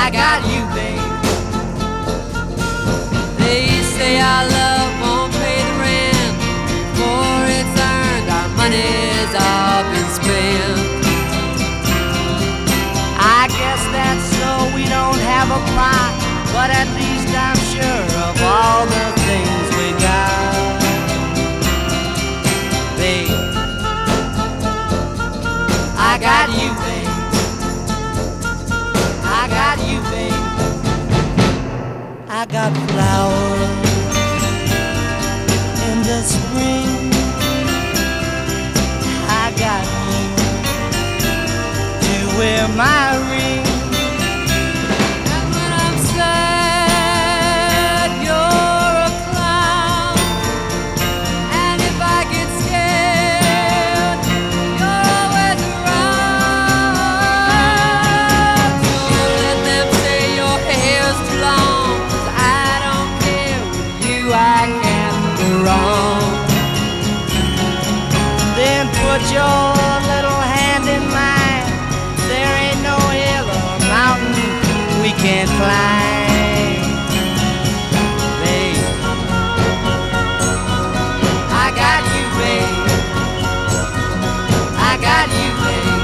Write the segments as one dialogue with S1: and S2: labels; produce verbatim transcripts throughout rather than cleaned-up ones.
S1: I got you, babe. They say our love won't pay the rent, for it's earned, our money's all been spent. I guess that's so we don't have a plot, but at least I'm sure of all the things we got. Babe, I got you, babe. I got you, babe. I got flowers in the spring. I got you to wear my ring. And when I'm sad, you're a clown. And if I get scared, you're always around. Don't let them say your hair's too long, 'cause I don't care. With you I can't go wrong. Then put your little hand in mine. There ain't no hill or mountain we can't climb. Babe, I got you, babe. I got you, babe.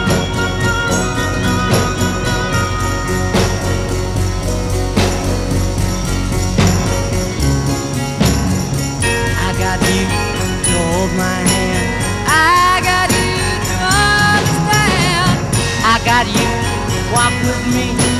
S1: I got you to hold my hand. I got you to understand. I got you, walk with me.